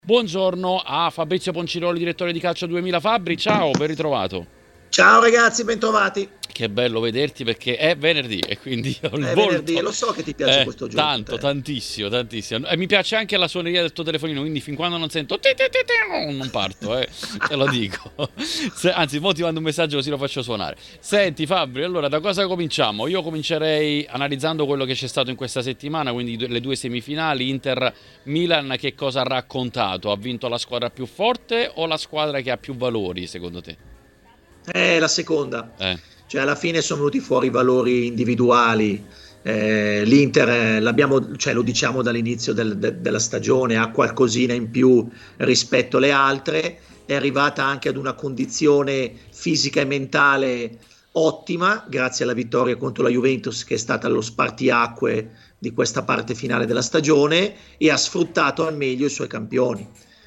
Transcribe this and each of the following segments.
Buongiorno a Fabrizio Ponciroli, direttore di Calcio 2000. Fabri, ciao, ben ritrovato. Ciao ragazzi, bentrovati. Che bello vederti perché è venerdì e quindi ho il È volto. venerdì e lo so che ti piace questo giorno. Tantissimo. E mi piace anche la suoneria del tuo telefonino, quindi fin quando non sento non parto, te lo dico. Anzi, mo ti mando un messaggio così lo faccio suonare. Senti Fabri, allora da cosa cominciamo? Io comincerei analizzando quello che c'è stato in questa settimana, quindi le due semifinali. Inter-Milan, che cosa ha raccontato? Ha vinto la squadra più forte o la squadra che ha più valori, secondo te? La seconda. Cioè alla fine sono venuti fuori i valori individuali. L'Inter, lo diciamo dall'inizio della stagione, ha qualcosina in più rispetto alle altre, è arrivata anche ad una condizione fisica e mentale ottima grazie alla vittoria contro la Juventus, che è stata lo spartiacque di questa parte finale della stagione, e ha sfruttato al meglio i suoi campioni.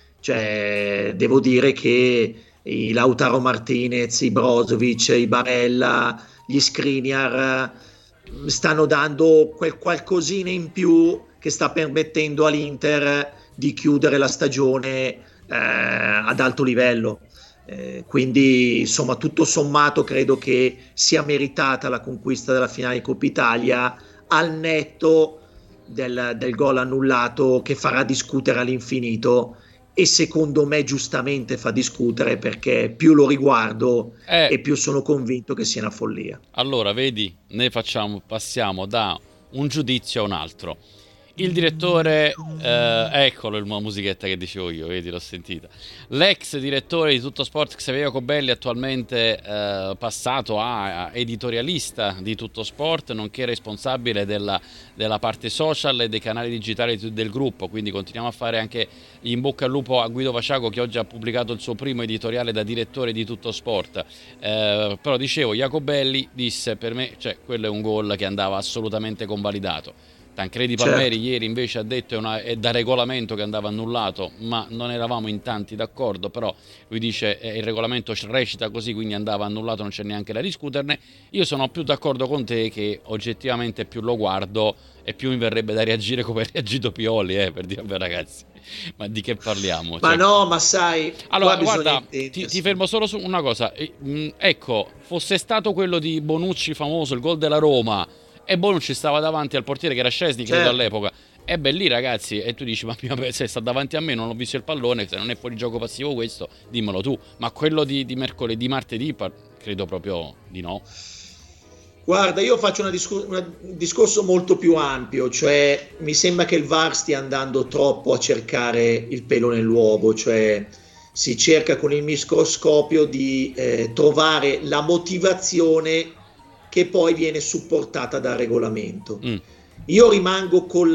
Cioè, devo dire che i Lautaro Martinez, i Brozovic, i Barella, gli Skriniar stanno dando quel qualcosina in più che sta permettendo all'Inter di chiudere la stagione ad alto livello. Quindi insomma, tutto sommato credo che sia meritata la conquista della finale di Coppa Italia, al netto del gol annullato che farà discutere all'infinito, e secondo me giustamente fa discutere, perché più lo riguardo e più sono convinto che sia una follia. Allora, vedi, passiamo da un giudizio a un altro. Il direttore, eccolo la musichetta che dicevo io, vedi, l'ho sentita. L'ex direttore di Tuttosport, Xavier Jacobelli, attualmente passato a editorialista di Tuttosport, nonché responsabile della parte social e dei canali digitali del gruppo. Quindi continuiamo a fare anche in bocca al lupo a Guido Vaciaco, che oggi ha pubblicato il suo primo editoriale da direttore di Tuttosport. Però dicevo, Jacobelli disse: per me, cioè, quello è un gol che andava assolutamente convalidato. Tancredi Palmeri ieri invece ha detto è da regolamento che andava annullato, ma non eravamo in tanti d'accordo. Però lui dice il regolamento recita così, quindi andava annullato, non c'è neanche da discuterne. Io sono più d'accordo con te, che oggettivamente più lo guardo e più mi verrebbe da reagire come ha reagito Pioli, per dire: vabbè ragazzi, ma di che parliamo? Ma no, ma sai, allora guarda, ti fermo solo su una cosa. Ecco, fosse stato quello di Bonucci famoso, il gol della Roma, e Bonucci stava davanti al portiere che era Szczęsny, credo, all'epoca, e beh, lì ragazzi, e tu dici: ma se sta davanti a me, non ho visto il pallone, se non è fuori gioco passivo questo, dimmelo tu. Ma quello di martedì, credo proprio di no. Guarda, io faccio un discorso molto più ampio, cioè mi sembra che il VAR stia andando troppo a cercare il pelo nell'uovo, cioè si cerca con il microscopio di trovare la motivazione che poi viene supportata dal regolamento. Io rimango con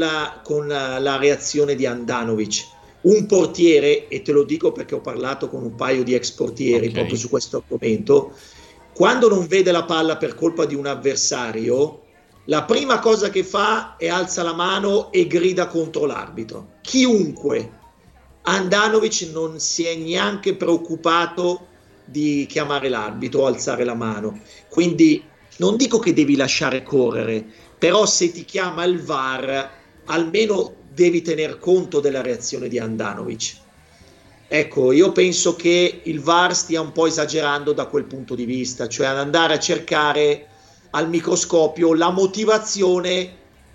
la reazione di Handanovic, un portiere, e te lo dico perché ho parlato con un paio di ex portieri proprio su questo argomento. Quando non vede la palla per colpa di un avversario, la prima cosa che fa è alza la mano e grida contro l'arbitro. Chiunque. Handanovic non si è neanche preoccupato di chiamare l'arbitro o alzare la mano. Quindi non dico che devi lasciare correre, però se ti chiama il VAR, almeno devi tener conto della reazione di Handanovic. Ecco, io penso che il VAR stia un po' esagerando da quel punto di vista, cioè ad andare a cercare al microscopio la motivazione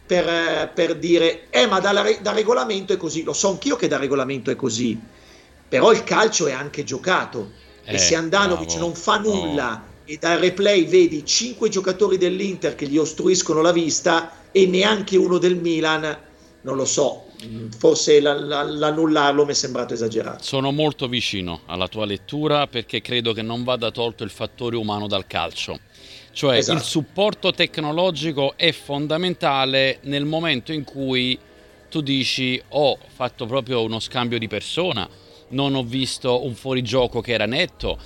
per dire ma da regolamento è così. Lo so anch'io che da regolamento è così, però il calcio è anche giocato, e se Handanovic non fa nulla e dal replay vedi 5 giocatori dell'Inter che gli ostruiscono la vista e neanche uno del Milan, non lo so, forse l'annullarlo mi è sembrato esagerato. Sono molto vicino alla tua lettura, perché credo che non vada tolto il fattore umano dal calcio. Cioè, il supporto tecnologico è fondamentale nel momento in cui tu dici: ho fatto proprio uno scambio di persona, non ho visto un fuorigioco che era netto,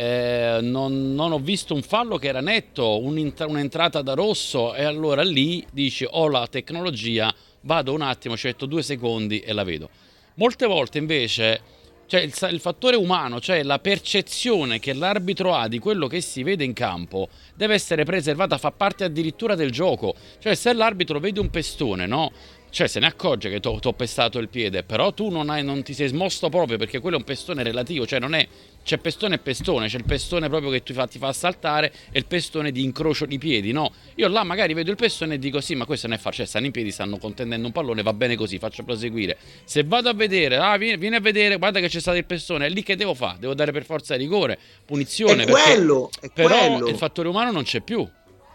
non ho visto un fallo che era netto, un'entrata da rosso, e allora lì dici: ho la tecnologia, vado un attimo, ci metto 2 secondi e la vedo. Molte volte invece, cioè, il fattore umano, cioè la percezione che l'arbitro ha di quello che si vede in campo, deve essere preservata, fa parte addirittura del gioco. Cioè, se l'arbitro vede un pestone, no? Cioè se ne accorge che ti ho pestato il piede, però tu non ti sei smosso proprio, perché quello è un pestone relativo, cioè non è, c'è pestone e pestone, c'è il pestone proprio che ti fa saltare e il pestone di incrocio di piedi, no? Io là magari vedo il pestone e dico sì, ma questo non è facile, cioè stanno in piedi, stanno contendendo un pallone, va bene così, faccio proseguire. Se vado a vedere, vieni a vedere, guarda che c'è stato il pestone, è lì che devo fare? Devo dare per forza rigore, punizione, è quello, però quello. il fattore umano non c'è più.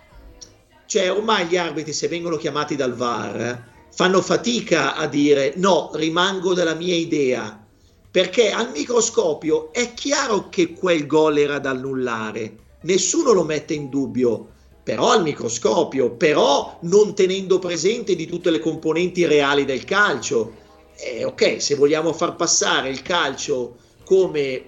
Cioè ormai gli arbitri, se vengono chiamati dal VAR, fanno fatica a dire no, rimango della mia idea, perché al microscopio è chiaro che quel gol era da annullare, nessuno lo mette in dubbio, però al microscopio, però non tenendo presente di tutte le componenti reali del calcio. Ok, se vogliamo far passare il calcio come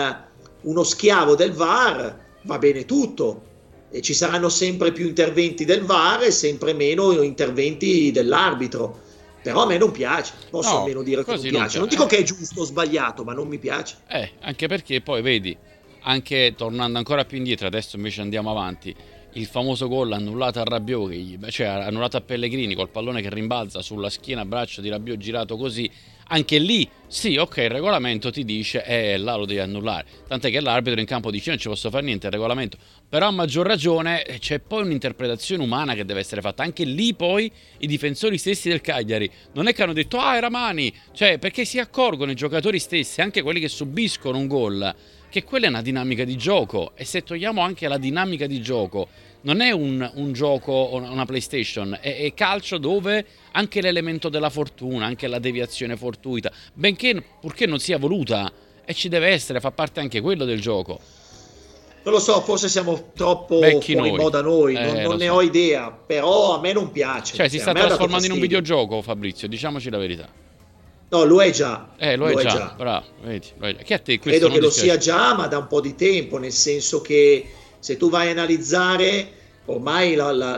uno schiavo del VAR, va bene tutto. E ci saranno sempre più interventi del VAR e sempre meno interventi dell'arbitro, però a me non piace, posso almeno dire che non piace. Non dico che è giusto o sbagliato, ma non mi piace. Anche perché poi vedi, anche tornando ancora più indietro, adesso invece andiamo avanti, il famoso gol annullato a Rabiot, cioè annullato a Pellegrini col pallone che rimbalza sulla schiena, braccio di Rabiot girato così, anche lì sì, ok, il regolamento ti dice là lo devi annullare, tant'è che l'arbitro in campo dice non ci posso fare niente, il regolamento, però a maggior ragione c'è poi un'interpretazione umana che deve essere fatta. Anche lì poi i difensori stessi del Cagliari non è che hanno detto era mani, cioè perché si accorgono i giocatori stessi, anche quelli che subiscono un gol, che quella è una dinamica di gioco, e se togliamo anche la dinamica di gioco non è un gioco o una PlayStation, è calcio dove anche l'elemento della fortuna, anche la deviazione fortuita, benché purché non sia voluta, e ci deve essere, fa parte anche quello del gioco. Non lo so, forse siamo troppo fuori moda noi, non ne ho idea, però a me non piace. Cioè si sta trasformando in un videogioco, Fabrizio, diciamoci la verità. No, lo è già. Lo è già. Bravo, vedi, che a te credo che lo sia già, ma da un po' di tempo, nel senso che se tu vai a analizzare, ormai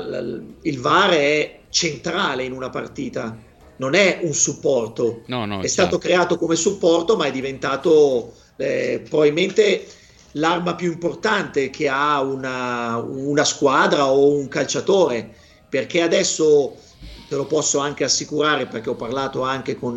il VAR è centrale in una partita, non è un supporto. No, è stato creato come supporto, ma è diventato probabilmente l'arma più importante che ha una squadra o un calciatore, perché adesso te lo posso anche assicurare, perché ho parlato anche con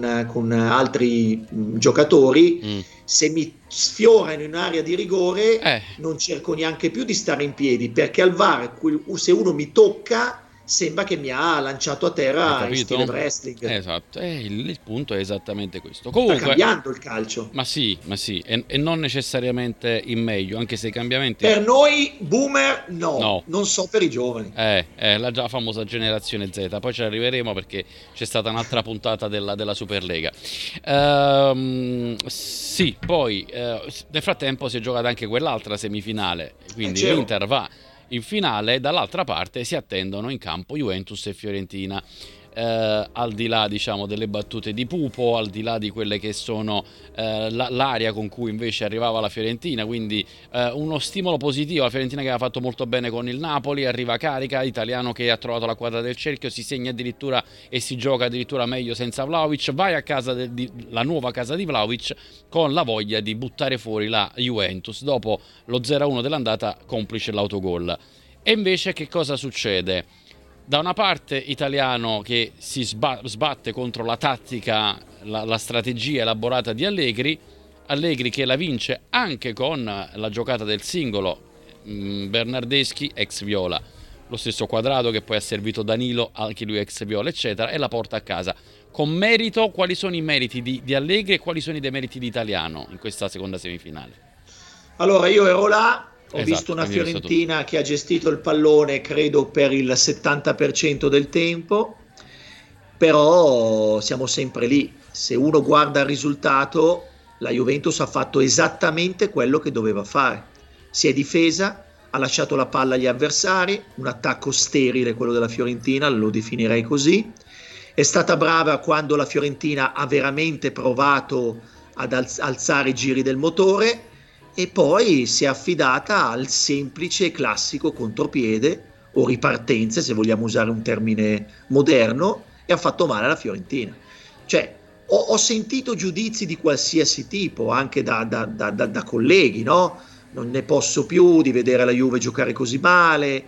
altri giocatori, se mi sfiorano in un'area di rigore non cerco neanche più di stare in piedi, perché al VAR se uno mi tocca sembra che mi ha lanciato a terra in stile wrestling. Esatto, il punto è esattamente questo. Comunque, sta cambiando il calcio. Ma sì, e non necessariamente in meglio, anche se i cambiamenti... Per noi boomer no. Non so per i giovani. La già famosa generazione Z, poi ci arriveremo perché c'è stata un'altra puntata della Superlega. Sì, poi nel frattempo si è giocata anche quell'altra semifinale, quindi l'Inter va in finale, dall'altra parte si attendono in campo Juventus e Fiorentina. Al di là, diciamo, delle battute di Pupo, al di là di quelle che sono l'aria con cui invece arrivava la Fiorentina, quindi uno stimolo positivo. La Fiorentina che aveva fatto molto bene con il Napoli, arriva carica, Italiano che ha trovato la quadra del cerchio, si segna addirittura e si gioca addirittura meglio senza Vlahovic, vai a casa la nuova casa di Vlahovic con la voglia di buttare fuori la Juventus dopo lo 0-1 dell'andata, complice l'autogol. E invece che cosa succede? Da una parte Italiano che si sbatte contro la tattica, la strategia elaborata di Allegri che la vince anche con la giocata del singolo Bernardeschi ex Viola, lo stesso Quadrado che poi ha servito Danilo, anche lui ex Viola, eccetera, e la porta a casa. Con merito, quali sono i meriti di Allegri e quali sono i demeriti di Italiano in questa seconda semifinale? Allora, io ero là. Ho visto una Fiorentina che ha gestito il pallone credo per il 70% del tempo, però siamo sempre lì. Se uno guarda il risultato, la Juventus ha fatto esattamente quello che doveva fare. Si è difesa, ha lasciato la palla agli avversari, un attacco sterile quello della Fiorentina, lo definirei così. È stata brava quando la Fiorentina ha veramente provato ad alzare i giri del motore, e poi si è affidata al semplice e classico contropiede o ripartenze, se vogliamo usare un termine moderno, e ha fatto male alla Fiorentina. Cioè, ho sentito giudizi di qualsiasi tipo, anche da colleghi, no? Non ne posso più di vedere la Juve giocare così male.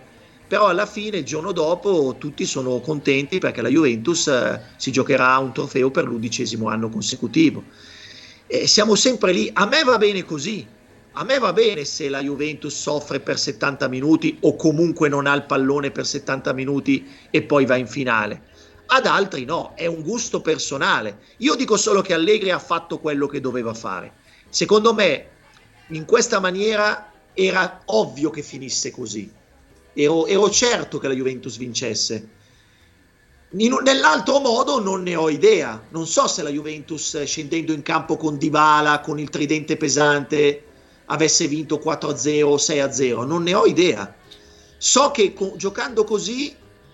però alla fine il giorno dopo tutti sono contenti perché la Juventus si giocherà un trofeo per l'11° anno consecutivo. Siamo sempre lì, a me va bene così, a me va bene se la Juventus soffre per 70 minuti o comunque non ha il pallone per 70 minuti e poi va in finale. Ad altri no, è un gusto personale. Io dico solo che Allegri ha fatto quello che doveva fare. Secondo me, in questa maniera era ovvio che finisse così. Ero certo che la Juventus vincesse. Nell'altro modo non ne ho idea. Non so se la Juventus, scendendo in campo con Dybala, con il tridente pesante, avesse vinto 4-0 o 6-0. Non ne ho idea. So che giocando così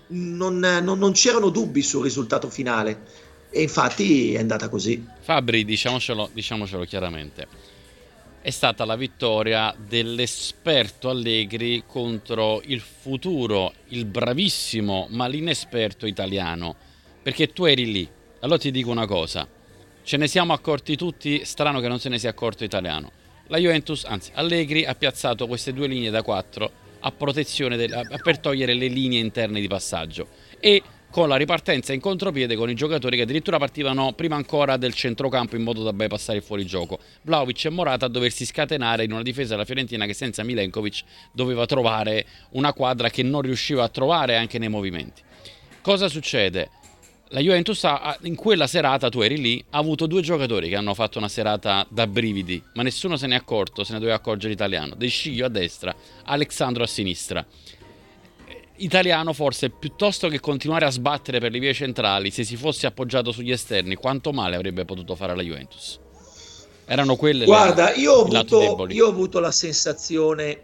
non c'erano dubbi sul risultato finale e infatti è andata così. Fabri, diciamocelo chiaramente, è stata la vittoria dell'esperto Allegri contro il futuro, il bravissimo ma l'inesperto italiano, perché tu eri lì. Allora ti dico una cosa, ce ne siamo accorti tutti, strano che non se ne sia accorto Italiano. La Juventus, anzi Allegri, ha piazzato queste 2 linee da 4 a protezione per togliere le linee interne di passaggio e con la ripartenza in contropiede con i giocatori che addirittura partivano prima ancora del centrocampo in modo da bypassare il fuorigioco. Vlahovic e Morata a doversi scatenare in una difesa della Fiorentina che senza Milenkovic doveva trovare una quadra che non riusciva a trovare anche nei movimenti. Cosa succede? La Juventus in quella serata, tu eri lì, ha avuto 2 giocatori che hanno fatto una serata da brividi, ma nessuno se ne è accorto, se ne doveva accorgere Italiano. De Sciglio a destra, Alexandro a sinistra. Italiano forse, piuttosto che continuare a sbattere per le vie centrali, se si fosse appoggiato sugli esterni, quanto male avrebbe potuto fare la Juventus? Erano quelle. Guarda, io ho avuto la sensazione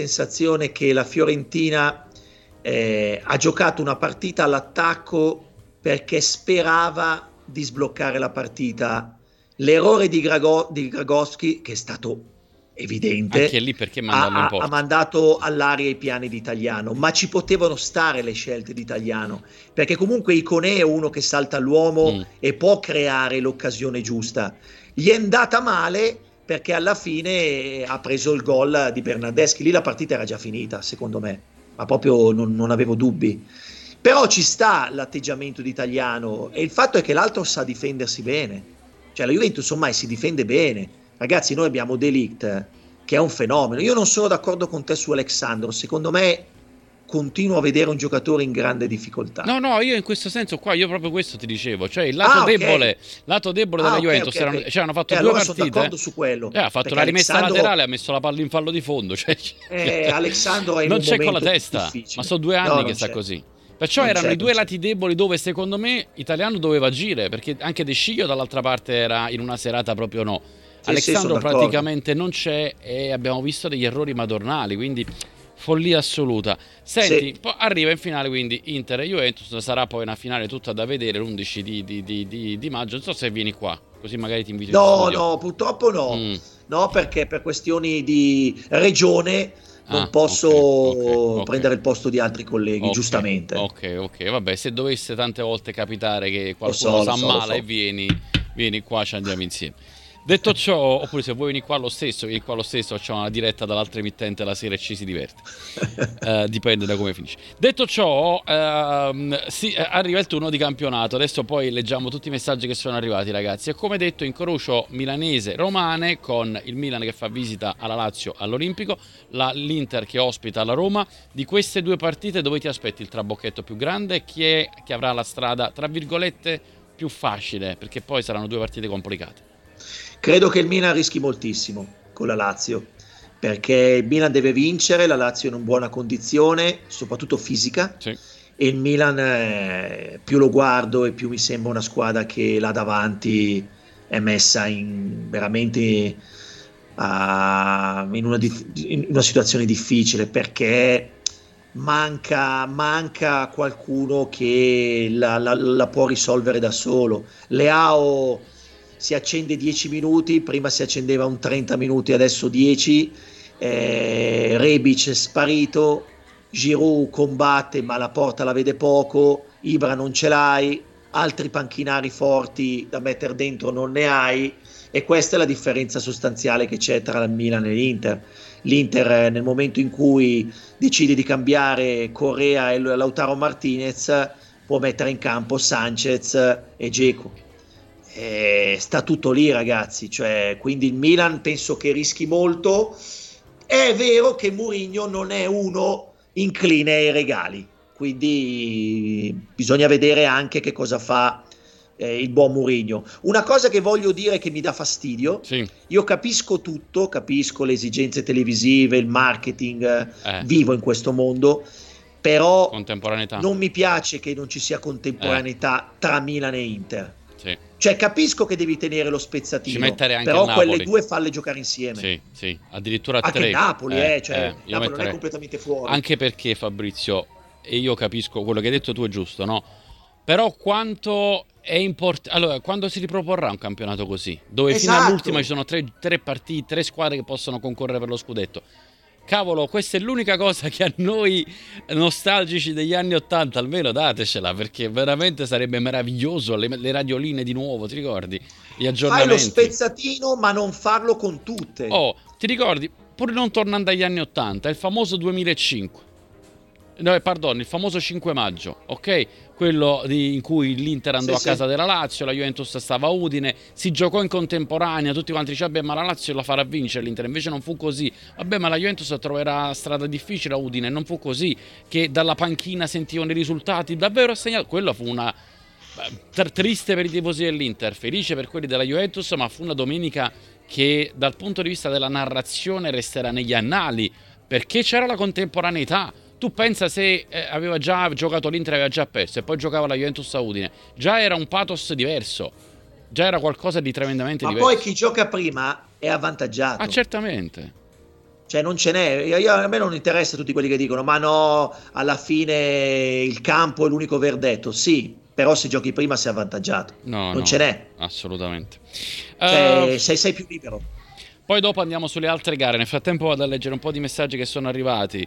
che la Fiorentina ha giocato una partita all'attacco perché sperava di sbloccare la partita. L'errore di Dragowski, che è stato evidente, anche lì perché ha mandato all'aria i piani di Italiano, ma ci potevano stare le scelte di Italiano, perché comunque Iconé è uno che salta all'uomo e può creare l'occasione giusta. Gli è andata male perché alla fine ha preso il gol di Bernardeschi. Lì la partita era già finita, secondo me, ma proprio non avevo dubbi. Però ci sta l'atteggiamento di Italiano e il fatto è che l'altro sa difendersi bene. Cioè la Juventus ormai si difende bene. Ragazzi, noi abbiamo De Ligt che è un fenomeno. Io non sono d'accordo con te su Alexandro. Secondo me continuo a vedere un giocatore in grande difficoltà. No, io in questo senso qua, io proprio questo ti dicevo, cioè il lato debole della Juventus. Okay. Hanno fatto 2 allora partite. Sono d'accordo su quello. Ha fatto la rimessa laterale, ha messo la palla in fallo di fondo. Alexandro è non in un c'è con la momento testa, difficile. ma sono 2 anni che sta così. Perciò non erano i 2 c'è. lati deboli dove secondo me Italiano doveva agire, perché anche De Sciglio dall'altra parte era in una serata proprio no. Alexandro praticamente non c'è e abbiamo visto degli errori madornali, quindi follia assoluta. Senti, poi arriva in finale quindi Inter e Juventus, sarà poi una finale tutta da vedere l'11 di maggio. Non so se vieni qua, così magari ti invito in studio. No, purtroppo no. No, perché per questioni di regione non posso prendere il posto di altri colleghi, giustamente. Ok, vabbè, se dovesse tante volte capitare che qualcuno si ammala e vieni qua, ci andiamo insieme. Detto ciò, oppure se vuoi vieni qua lo stesso, facciamo una diretta dall'altra emittente la sera e ci si diverte. Dipende da come finisce. Detto ciò, arriva il turno di campionato. Adesso poi leggiamo tutti i messaggi che sono arrivati, ragazzi. E come detto, incrocio milanese-romane con il Milan che fa visita alla Lazio all'Olimpico, l'Inter che ospita la Roma. Di queste 2 partite dove ti aspetti il trabocchetto più grande? Chi è che avrà la strada, tra virgolette, più facile? Perché poi saranno 2 partite complicate. Credo che il Milan rischi moltissimo con la Lazio, perché il Milan deve vincere, la Lazio è in buona condizione, soprattutto fisica, sì. E il Milan più lo guardo e più mi sembra una squadra che là davanti è messa veramente in una situazione difficile, perché manca qualcuno che la può risolvere da solo. Leao si accende 10 minuti, prima si accendeva un 30 minuti, adesso 10. Rebic è sparito, Giroud combatte ma la porta la vede poco, Ibra non ce l'hai, altri panchinari forti da mettere dentro non ne hai, e questa è la differenza sostanziale che c'è tra il Milan e l'Inter. L'Inter nel momento in cui decide di cambiare Correa e Lautaro Martinez può mettere in campo Sanchez e Dzeko. Sta tutto lì, ragazzi, cioè, quindi il Milan penso che rischi molto. È vero che Mourinho non è uno incline ai regali, quindi bisogna vedere anche che cosa fa il buon Mourinho. Una cosa che voglio dire che mi dà fastidio, sì. Io capisco tutto, capisco le esigenze televisive, il marketing, vivo in questo mondo, però non mi piace che non ci sia contemporaneità tra Milan e Inter. Sì. Cioè capisco che devi tenere lo spezzatino, anche però quelle due falle giocare insieme. Sì, sì, addirittura anche tre. Napoli, cioè Napoli non è completamente fuori. Anche perché, Fabrizio, e io capisco quello che hai detto tu è giusto, no? Però quanto è importante, allora, quando si riproporrà un campionato così, dove fino all'ultima ci sono tre partite, 3 squadre che possono concorrere per lo scudetto? Cavolo, questa è l'unica cosa che a noi nostalgici degli anni '80 almeno datecela, perché veramente sarebbe meraviglioso. Le radioline di nuovo, ti ricordi? Gli aggiornamenti. Fai lo spezzatino, ma non farlo con tutte. Oh, ti ricordi, pur non tornando agli anni '80, il famoso 2005. No, pardon, il famoso 5 maggio, ok? Quello in cui l'Inter andò a casa della Lazio, la Juventus stava a Udine, si giocò in contemporanea, tutti quanti dicevano, vabbè, ma la Lazio la farà vincere l'Inter, invece non fu così. Vabbè, ma la Juventus troverà strada difficile a Udine, non fu così, che dalla panchina sentivano i risultati, davvero assegnato. Quello fu una triste per i tifosi dell'Inter, felice per quelli della Juventus, ma fu una domenica che dal punto di vista della narrazione resterà negli annali, perché c'era la contemporaneità. Tu pensa se aveva già giocato l'Inter, aveva già perso e poi giocava la Juventus a Udine, già era un pathos diverso, già era qualcosa di tremendamente diverso. Ma poi chi gioca prima è avvantaggiato. Ah, certamente. Cioè non ce n'è, a me non interessa tutti quelli che dicono ma no, alla fine il campo è l'unico verdetto. Sì, però se giochi prima sei avvantaggiato. Non ce n'è. Assolutamente. Cioè, sei più libero. Poi dopo andiamo sulle altre gare. Nel frattempo vado a leggere un po' di messaggi che sono arrivati.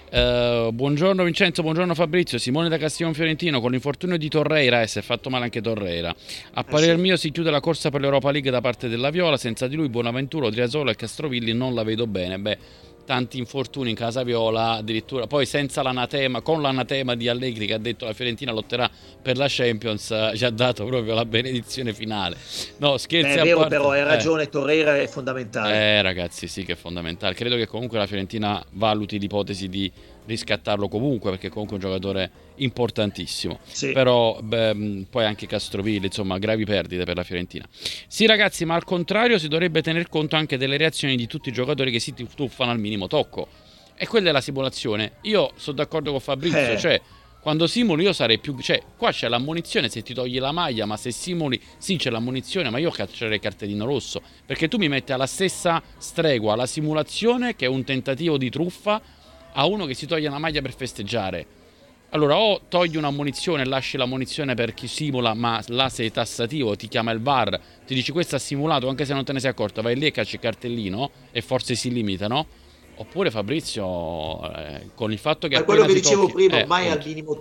Buongiorno Vincenzo, buongiorno Fabrizio. Simone da Castiglione Fiorentino, con l'infortunio di Torreira, si è fatto male anche Torreira. A parer mio si chiude la corsa per l'Europa League da parte della Viola. Senza di lui Bonaventura, Odriozola e Castrovilli non la vedo bene. Beh, tanti infortuni in casa Viola, addirittura poi senza l'anatema, con l'anatema di Allegri che ha detto la Fiorentina lotterà per la Champions, ci ha dato proprio la benedizione finale. No, scherzi a vero, parte. Però hai ragione, Torreira è fondamentale. Ragazzi, sì che è fondamentale. Credo che comunque la Fiorentina valuti l'ipotesi di riscattarlo comunque, perché comunque è un giocatore importantissimo. Sì. Però poi anche Castrovilli, insomma, gravi perdite per la Fiorentina. Sì ragazzi, ma al contrario si dovrebbe tener conto anche delle reazioni di tutti i giocatori che si tuffano al minimo tocco, e quella è la simulazione. Io sono d'accordo con Fabrizio, cioè quando simuli io sarei più, cioè qua c'è l'ammonizione se ti togli la maglia, ma se simuli sì c'è l'ammonizione, ma io caccerei cartellino rosso, perché tu mi metti alla stessa stregua la simulazione, che è un tentativo di truffa, a uno che si toglie la maglia per festeggiare. Allora o togli un'ammonizione e lasci l'ammonizione per chi simula, ma là sei tassativo, ti chiama il VAR, ti dici questo ha simulato anche se non te ne sei accorto, vai lì e cacci il cartellino e forse si limitano. Oppure Fabrizio, con il fatto che... È quello che dicevo prima, ormai al minimo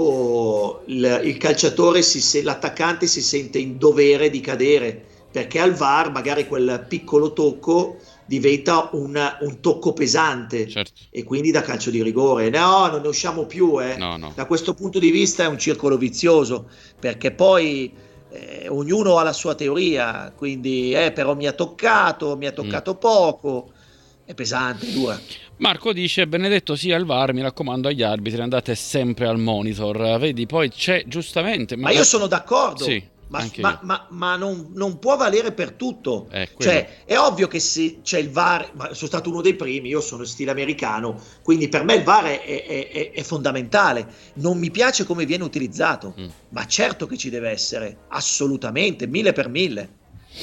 tocco il calciatore, l'attaccante si sente in dovere di cadere, perché al VAR magari quel piccolo tocco diventa un tocco pesante, certo, e quindi da calcio di rigore. No, non ne usciamo più. No. Da questo punto di vista è un circolo vizioso, perché poi ognuno ha la sua teoria, quindi però mi ha toccato poco. È pesante, dura. Marco dice: Benedetto sia il VAR, mi raccomando agli arbitri, andate sempre al monitor. Vedi, poi c'è giustamente... Ma io sono d'accordo, sì, ma non può valere per tutto. Cioè, è ovvio che se c'è il VAR, ma sono stato uno dei primi, io sono stile americano, quindi per me il VAR è fondamentale. Non mi piace come viene utilizzato, ma certo che ci deve essere, assolutamente, 1000 per 1000.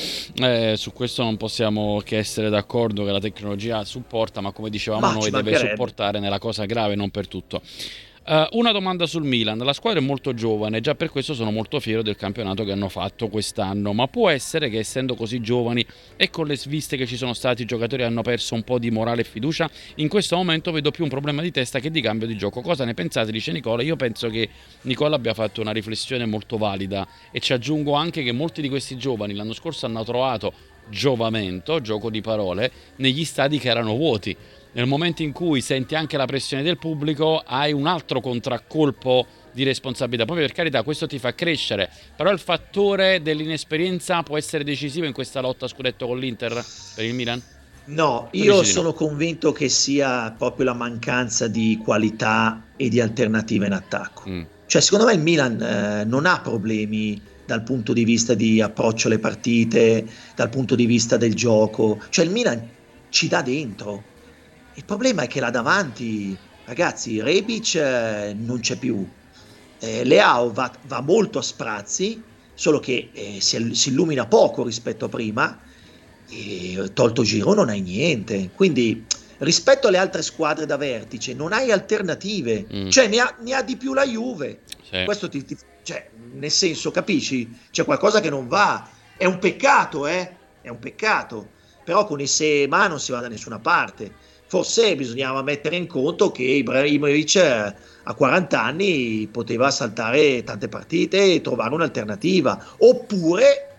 Su questo non possiamo che essere d'accordo, che la tecnologia supporta, ma come dicevamo noi deve supportare nella cosa grave, non per tutto. Una domanda sul Milan, la squadra è molto giovane, già per questo sono molto fiero del campionato che hanno fatto quest'anno, ma può essere che essendo così giovani e con le sviste che ci sono stati i giocatori hanno perso un po' di morale e fiducia? In questo momento vedo più un problema di testa che di cambio di gioco. Cosa ne pensate? Dice Nicola. Io penso che Nicola abbia fatto una riflessione molto valida e ci aggiungo anche che molti di questi giovani l'anno scorso hanno trovato giovamento, gioco di parole, negli stadi che erano vuoti. Nel momento in cui senti anche la pressione del pubblico hai un altro contraccolpo di responsabilità. Poi per carità questo ti fa crescere, però il fattore dell'inesperienza può essere decisivo in questa lotta a scudetto con l'Inter per il Milan? No, io sono convinto che sia proprio la mancanza di qualità e di alternative in attacco. Cioè secondo me il Milan non ha problemi dal punto di vista di approccio alle partite, dal punto di vista del gioco, cioè il Milan ci dà dentro. Il problema è che là davanti, ragazzi, Rebic non c'è più, Leao va molto a sprazzi, solo che si illumina poco rispetto a prima, e tolto Giroud non hai niente, quindi rispetto alle altre squadre da vertice non hai alternative, cioè ne ha di più la Juve, sì. Questo cioè, nel senso, capisci? C'è qualcosa che non va, è un peccato, è un peccato, però con i Sema non si va da nessuna parte. Forse bisognava mettere in conto che Ibrahimovic a 40 anni poteva saltare tante partite e trovare un'alternativa, oppure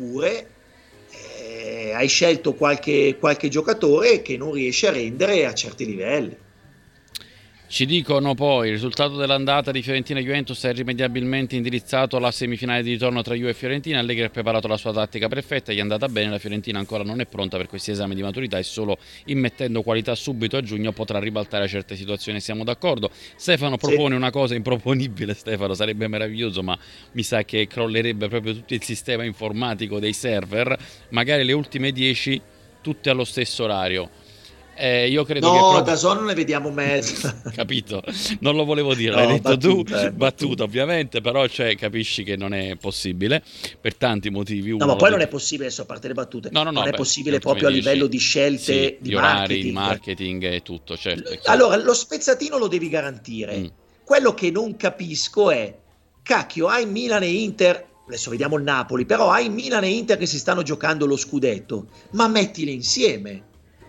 hai scelto qualche giocatore che non riesce a rendere a certi livelli. Ci dicono poi il risultato dell'andata di Fiorentina-Juventus è irrimediabilmente indirizzato alla semifinale di ritorno tra Juve e Fiorentina. Allegri ha preparato la sua tattica perfetta, gli è andata bene, la Fiorentina ancora non è pronta per questi esami di maturità e solo immettendo qualità subito a giugno potrà ribaltare certe situazioni, siamo d'accordo. Stefano propone una cosa improponibile, Stefano, sarebbe meraviglioso, ma mi sa che crollerebbe proprio tutto il sistema informatico dei server, magari le ultime 10 tutte allo stesso orario. Io credo che da Zon non ne vediamo mezzo. Capito? Non lo volevo dire, l'hai detto battuta ovviamente, però capisci che non è possibile per tanti motivi. Ma poi non è possibile, a parte le battute, non è possibile proprio a livello di scelte, di orari, di marketing e tutto, certo. Allora, lo spezzatino lo devi garantire. Quello che non capisco è, cacchio, hai Milan e Inter, adesso vediamo il Napoli, però hai Milan e Inter che si stanno giocando lo scudetto, ma mettili insieme,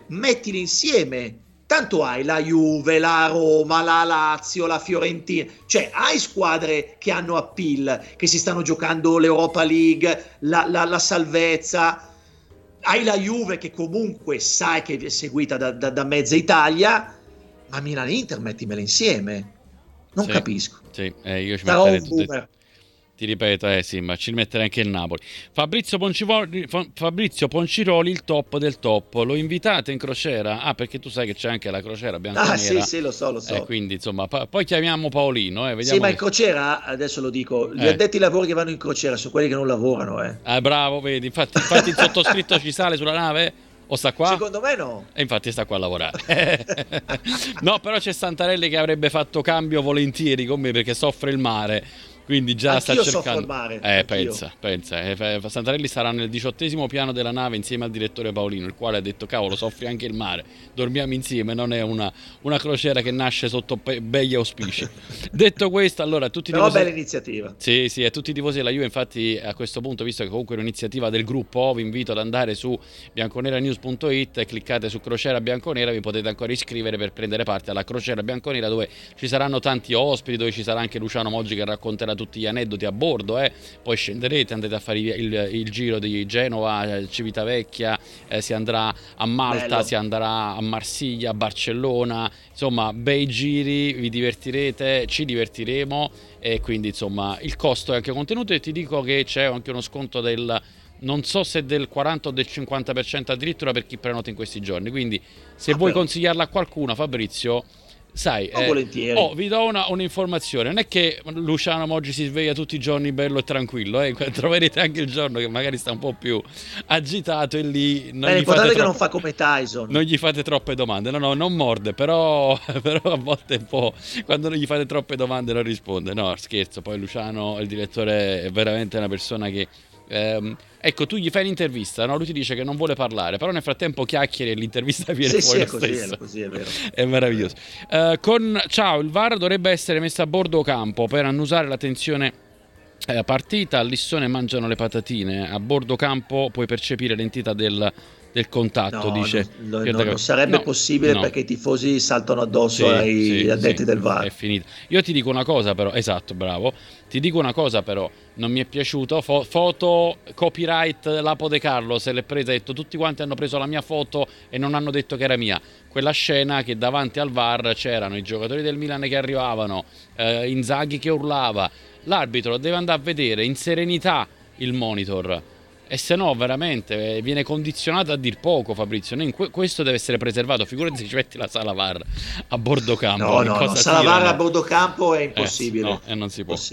tanto hai la Juve, la Roma, la Lazio, la Fiorentina, cioè hai squadre che hanno appeal, che si stanno giocando l'Europa League, la salvezza, hai la Juve che comunque sai che è seguita da mezza Italia, ma Milan e Inter mettimele insieme, non capisco. Io ci metterei tutte. Ti ripeto, ma ci metterei anche il Napoli. Fabrizio Ponciroli, il top del top. Lo invitate in crociera? Perché tu sai che c'è anche la crociera bianconera. Sì, lo so. Quindi, insomma, poi chiamiamo Paolino. Vediamo sì, ma in crociera, adesso lo dico, gli addetti ai lavori che vanno in crociera sono quelli che non lavorano. Bravo, vedi. Infatti il sottoscritto ci sale sulla nave? O sta qua? Secondo me no. E infatti sta qua a lavorare. No, però c'è Santarelli che avrebbe fatto cambio volentieri con me perché soffre il mare. Quindi già anch'io sta cercando. Soffro il mare. Pensa. Santarelli sarà nel 18° piano della nave insieme al direttore Paolino, il quale ha detto: cavolo, soffri anche il mare, dormiamo insieme, non è una crociera che nasce sotto begli auspici. Detto questo, allora tutti però bella iniziativa. Sì, a tutti i tifosi della Juve, infatti a questo punto, visto che comunque è un'iniziativa del gruppo, vi invito ad andare su bianconeranews.it e cliccate su crociera bianconera, vi potete ancora iscrivere per prendere parte alla crociera bianconera, dove ci saranno tanti ospiti, dove ci sarà anche Luciano Moggi che racconterà tutti gli aneddoti a bordo, poi scenderete, andrete a fare il giro di Genova, Civitavecchia, si andrà a Malta, bello. Si andrà a Marsiglia, a Barcellona, insomma bei giri, vi divertirete, ci divertiremo e quindi insomma il costo è anche contenuto e ti dico che c'è anche uno sconto non so se del 40 o del 50% addirittura per chi prenota in questi giorni, quindi se vuoi consigliarla a qualcuno, Fabrizio, sai, volentieri. Vi do un'informazione, non è che Luciano Moggi si sveglia tutti i giorni bello e tranquillo, troverete anche il giorno che magari sta un po' più agitato e lì l'importante è che non fa come Tyson, non gli fate troppe domande, no, non morde, però a volte un po', quando non gli fate troppe domande non risponde, no scherzo, poi Luciano, il direttore, è veramente una persona che Ecco, tu gli fai l'intervista, no? Lui ti dice che non vuole parlare, però nel frattempo chiacchieri e l'intervista viene fuori lo stesso. È così, è vero. È meraviglioso. Ciao, il VAR dovrebbe essere messo a bordo campo per annusare la tensione partita. A Lissone mangiano le patatine, a bordo campo puoi percepire l'entità del contatto, dice. Non sarebbe possibile, perché i tifosi saltano addosso ai addetti del VAR. È finita. Io ti dico una cosa però, esatto, bravo, ti dico una cosa però, non mi è piaciuto, foto copyright Lapo De Carlo se l'è presa, ha detto tutti quanti hanno preso la mia foto e non hanno detto che era mia. Quella scena che davanti al VAR c'erano i giocatori del Milan che arrivavano, Inzaghi che urlava, l'arbitro deve andare a vedere in serenità il monitor. E se no veramente viene condizionato a dir poco, Fabrizio. Questo deve essere preservato. Figurati se ci metti la sala VAR a bordo campo. No, sala VAR a bordo campo è impossibile. Non si può.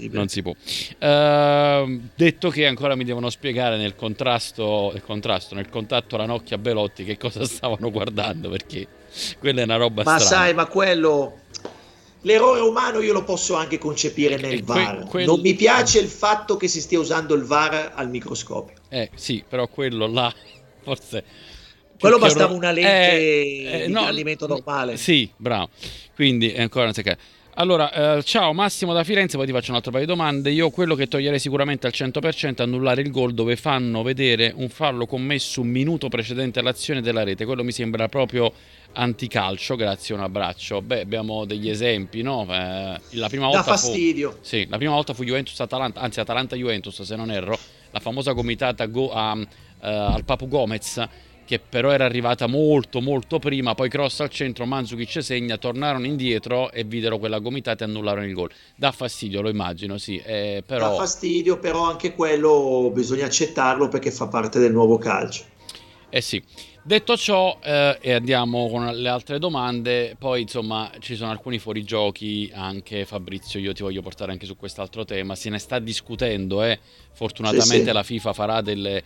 Detto che ancora mi devono spiegare nel contatto Ranocchia-Belotti che cosa stavano guardando, perché quella è una roba strana. Sai, ma quello... L'errore umano io lo posso anche concepire nel VAR. Non mi piace il fatto che si stia usando il VAR al microscopio. Sì, però quello là forse... Quello bastava una lente di ingrandimento normale. Sì, bravo. Quindi ancora non si capisce. Allora, ciao Massimo da Firenze, poi ti faccio un altro paio di domande. Io quello che toglierei sicuramente al 100% è annullare il gol dove fanno vedere un fallo commesso un minuto precedente all'azione della rete. Quello mi sembra proprio anticalcio. Grazie, un abbraccio. Beh, abbiamo degli esempi, no? La prima volta fastidio. La prima volta fu Juventus-Atalanta, anzi Atalanta-Juventus se non erro, la famosa gomitata al Papu Gomez, che però era arrivata molto molto prima, poi cross al centro, Mandzukic segna, tornarono indietro e videro quella gomitata e annullarono il gol. Dà fastidio, lo immagino, sì. Però... Dà fastidio, però anche quello bisogna accettarlo perché fa parte del nuovo calcio. Sì. Detto ciò, e andiamo con le altre domande, poi insomma ci sono alcuni fuorigiochi anche, Fabrizio, io ti voglio portare anche su quest'altro tema, se ne sta discutendo, fortunatamente sì. La FIFA farà delle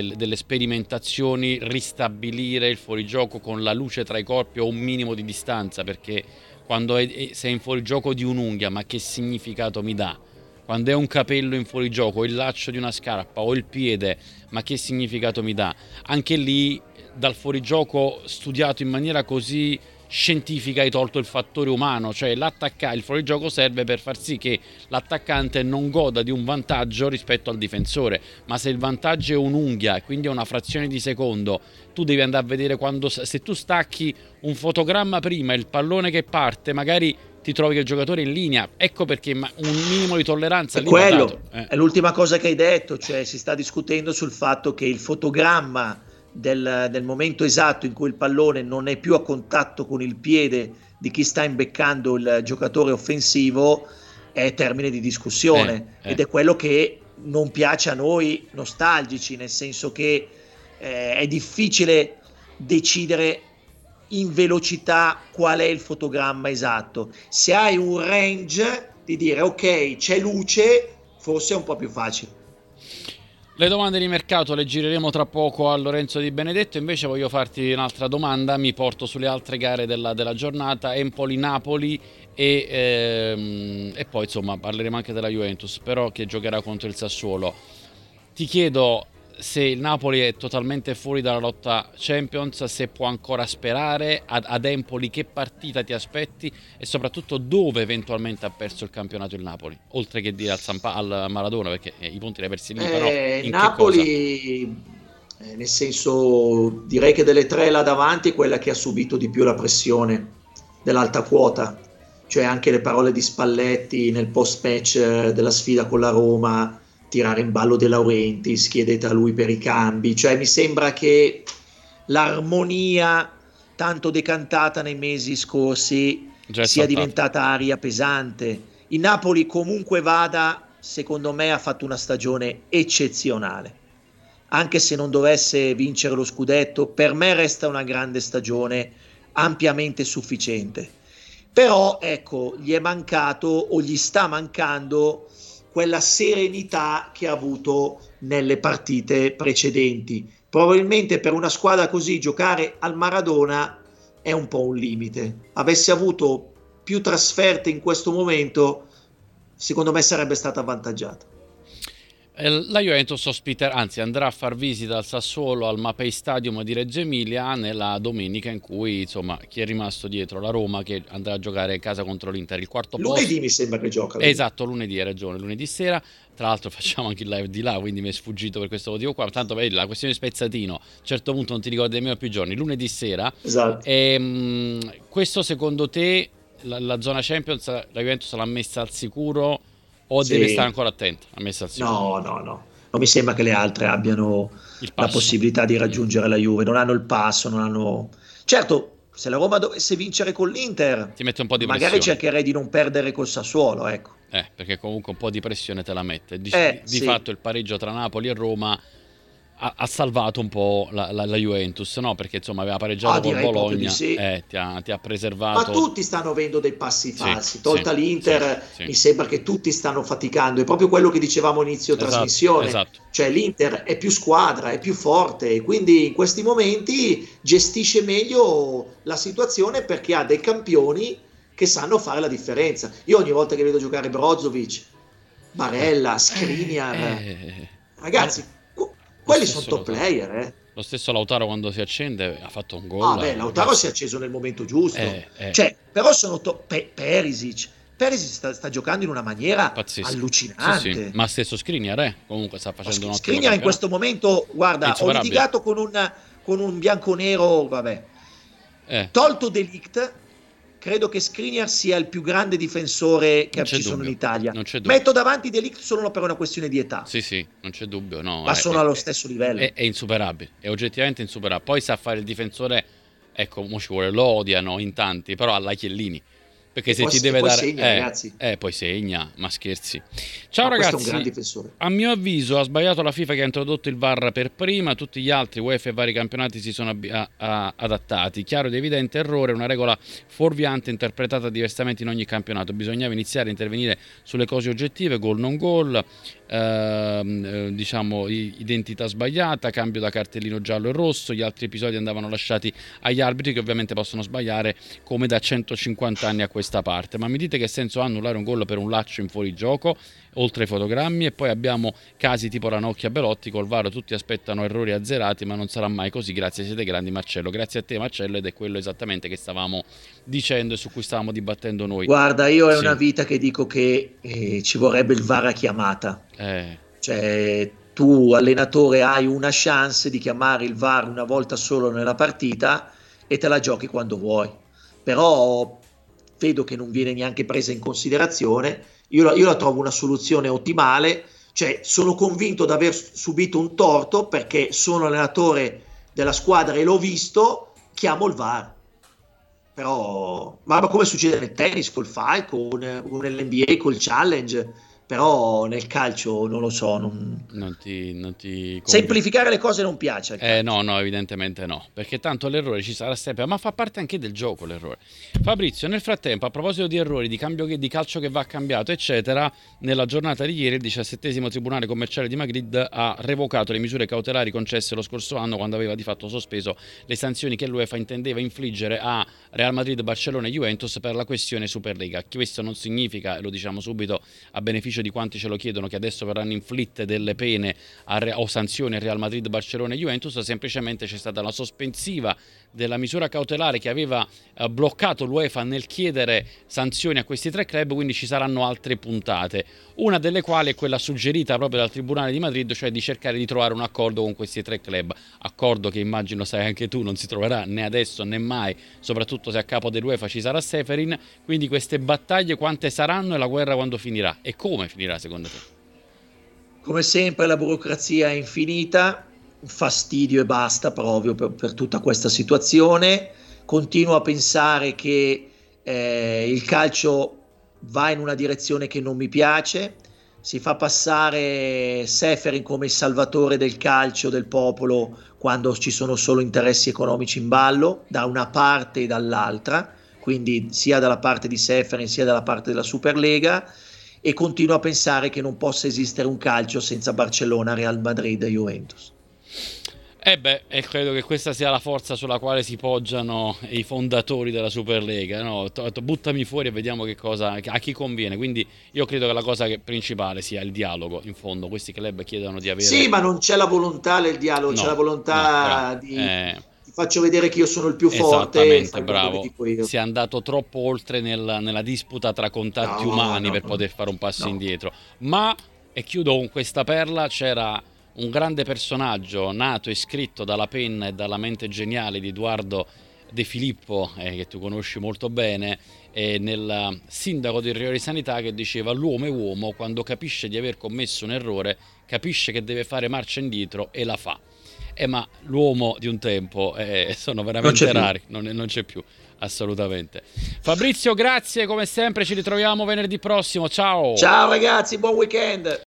sperimentazioni, ristabilire il fuorigioco con la luce tra i corpi o un minimo di distanza, perché quando sei in fuorigioco di un'unghia, ma che significato mi dà? Quando è un capello in fuorigioco, il laccio di una scarpa o il piede, ma che significato mi dà? Anche lì, dal fuorigioco studiato in maniera così scientifica, hai tolto il fattore umano, cioè il fuorigioco serve per far sì che l'attaccante non goda di un vantaggio rispetto al difensore, ma se il vantaggio è un'unghia e quindi è una frazione di secondo, tu devi andare a vedere se tu stacchi un fotogramma prima, il pallone che parte, magari ti trovi che il giocatore è in linea, ecco perché un minimo di tolleranza è l'ultima cosa che hai detto, cioè si sta discutendo sul fatto che il fotogramma del momento esatto in cui il pallone non è più a contatto con il piede di chi sta imbeccando il giocatore offensivo è termine di discussione ed è quello che non piace a noi nostalgici, nel senso che è difficile decidere in velocità qual è il fotogramma esatto. Se hai un range di dire ok, c'è luce, forse è un po' più facile. Le domande di mercato le gireremo tra poco a Lorenzo Di Benedetto, invece voglio farti un'altra domanda, mi porto sulle altre gare della giornata, Empoli-Napoli e poi insomma parleremo anche della Juventus, però che giocherà contro il Sassuolo. Ti chiedo se il Napoli è totalmente fuori dalla lotta Champions, se può ancora sperare, ad Empoli che partita ti aspetti e soprattutto dove eventualmente ha perso il campionato il Napoli, oltre che dire al Maradona, perché i punti li hai persi lì, però in Napoli, nel senso, direi che delle tre là davanti è quella che ha subito di più la pressione dell'alta quota, cioè anche le parole di Spalletti nel post match della sfida con la Roma, tirare in ballo De Laurentiis, chiedete a lui per i cambi, cioè mi sembra che l'armonia tanto decantata nei mesi scorsi sia diventata aria pesante. Il Napoli comunque vada, secondo me ha fatto una stagione eccezionale, anche se non dovesse vincere lo scudetto, per me resta una grande stagione ampiamente sufficiente, però ecco, gli è mancato o gli sta mancando quella serenità che ha avuto nelle partite precedenti. Probabilmente per una squadra così giocare al Maradona è un po' un limite. Avesse avuto più trasferte in questo momento, secondo me sarebbe stata avvantaggiata. La Juventus ospiterà, anzi andrà a far visita al Sassuolo al Mapei Stadium di Reggio Emilia nella domenica, in cui insomma chi è rimasto dietro, la Roma, che andrà a giocare in casa contro l'Inter, il quarto posto. Lunedì mi sembra che gioca. Esatto, lunedì, hai ragione, lunedì sera. Tra l'altro facciamo anche il live di là, quindi mi è sfuggito per questo motivo qua. Tanto vedi, la questione spezzatino, a un certo punto non ti ricordi nemmeno più i giorni, lunedì sera. Esatto. Questo secondo te, la zona Champions, la Juventus l'ha messa al sicuro o Sì. deve stare ancora attenta? Ha messa al sicuro? No. Non mi sembra che le altre abbiano Il la passo. possibilità di raggiungere la Juve, non hanno il passo, non hanno... Certo, se la Roma dovesse vincere con l'Inter, Ti mette un po' di magari pressione. cercherei di non perdere col Sassuolo, ecco. Perché comunque un po' di pressione te la mette. Di Sì. fatto il pareggio tra Napoli e Roma ha salvato un po' la Juventus, no? Perché insomma aveva pareggiato con direi proprio Bologna, di sì. ti ha Ma preservato. tutti stanno avendo dei passi falsi, Sì, tolta sì, l'Inter, sì. mi sembra che tutti stanno faticando, è proprio quello che dicevamo inizio trasmissione, esatto. cioè l'Inter è più squadra, è più forte, e quindi in questi momenti gestisce meglio la situazione perché ha dei campioni che sanno fare la differenza. Io ogni volta che vedo giocare Brozovic, Barella, Skriniar, ragazzi, quelli sono top player, Lo stesso Lautaro quando si accende ha fatto un gol. Lautaro si è acceso nel momento giusto. Cioè, però sono Perisic sta giocando in una maniera pazzesca, allucinante. Sì. Ma stesso Skriniar comunque sta facendo un ottimo Skriniar in questo momento, guarda, ho litigato con un bianconero, vabbè. Tolto De Ligt, credo che Skriniar sia il più grande difensore che ci sono in Italia. Metto davanti De Ligt solo per una questione di età. Sì, non c'è dubbio, no. Ma sono allo stesso livello. È insuperabile, è oggettivamente insuperabile. Poi sa fare il difensore, ecco, mo ci vuole, lo odiano in tanti, però alla Chiellini. Perché se ti deve dare... segna, ragazzi. Poi segna, ma scherzi. Ciao ragazzi, è un gran difensore. A mio avviso ha sbagliato la FIFA che ha introdotto il VAR per prima, tutti gli altri UEFA e vari campionati si sono adattati. Chiaro ed evidente errore, una regola fuorviante interpretata diversamente in ogni campionato. Bisognava iniziare a intervenire sulle cose oggettive, gol non gol, diciamo identità sbagliata, cambio da cartellino giallo e rosso. Gli altri episodi andavano lasciati agli arbitri, che ovviamente possono sbagliare come da 150 anni a questa parte. Ma mi dite che senso ha annullare un gol per un laccio in fuorigioco oltre ai fotogrammi? E poi abbiamo casi tipo Ranocchia Belotti col VAR, tutti aspettano errori azzerati, ma non sarà mai così. Grazie, siete grandi, Marcello. Grazie a te, Marcello, ed è quello esattamente che stavamo dicendo e su cui stavamo dibattendo noi. Guarda, io è una vita che dico che ci vorrebbe il VAR a chiamata. Cioè, tu allenatore hai una chance di chiamare il VAR una volta solo nella partita e te la giochi quando vuoi, però vedo che non viene neanche presa in considerazione. Io la trovo una soluzione ottimale, cioè sono convinto di aver subito un torto perché sono allenatore della squadra e l'ho visto, chiamo il VAR. Però, ma come succede nel tennis col Falco, nell'NBA col Challenge, però nel calcio non lo so, non ti semplificare le cose non piace. No, evidentemente no, perché tanto l'errore ci sarà sempre, ma fa parte anche del gioco l'errore. Fabrizio, nel frattempo, a proposito di errori, di cambio di calcio che va cambiato, eccetera, nella giornata di ieri il 17° Tribunale Commerciale di Madrid ha revocato le misure cautelari concesse lo scorso anno, quando aveva di fatto sospeso le sanzioni che l'UEFA intendeva infliggere a Real Madrid, Barcellona e Juventus per la questione Superlega. Questo non significa, e lo diciamo subito a beneficio di quanti ce lo chiedono, che adesso verranno inflitte delle pene o sanzioni a Real Madrid, Barcellona e Juventus. Semplicemente c'è stata la sospensiva della misura cautelare che aveva bloccato l'UEFA nel chiedere sanzioni a questi tre club, quindi ci saranno altre puntate, una delle quali è quella suggerita proprio dal Tribunale di Madrid, cioè di cercare di trovare un accordo con questi tre club, accordo che immagino sai anche tu non si troverà né adesso né mai, soprattutto se a capo dell'UEFA ci sarà Seferin. Quindi queste battaglie quante saranno e la guerra quando finirà e come finirà secondo te? Come sempre la burocrazia è infinita, un fastidio e basta proprio per tutta questa situazione. Continuo a pensare che il calcio va in una direzione che non mi piace, si fa passare Seferin come il salvatore del calcio, del popolo, quando ci sono solo interessi economici in ballo, da una parte e dall'altra, quindi sia dalla parte di Seferin sia dalla parte della Superlega, e continuo a pensare che non possa esistere un calcio senza Barcellona, Real Madrid e Juventus. E credo che questa sia la forza sulla quale si poggiano i fondatori della Superlega, no? Buttami fuori e vediamo che cosa, a chi conviene. Quindi io credo che la cosa principale sia il dialogo, in fondo. Questi club chiedono di avere... Sì, ma non c'è la volontà del dialogo, c'è la No, no, bravo. volontà ti faccio vedere che io sono il più forte e Esattamente, fai quello che bravo. dico io. Si è andato troppo oltre nella disputa tra contatti No, umani no, per poter fare un passo no. indietro. Ma, e chiudo con questa perla, c'era un grande personaggio nato e scritto dalla penna e dalla mente geniale di Edoardo De Filippo, che tu conosci molto bene, nel sindaco di Rione Sanità, che diceva: l'uomo è uomo, quando capisce di aver commesso un errore, capisce che deve fare marcia indietro e la fa. Ma l'uomo di un tempo sono veramente rari, non c'è più, assolutamente. Fabrizio, grazie come sempre, ci ritroviamo venerdì prossimo, ciao! Ciao ragazzi, buon weekend!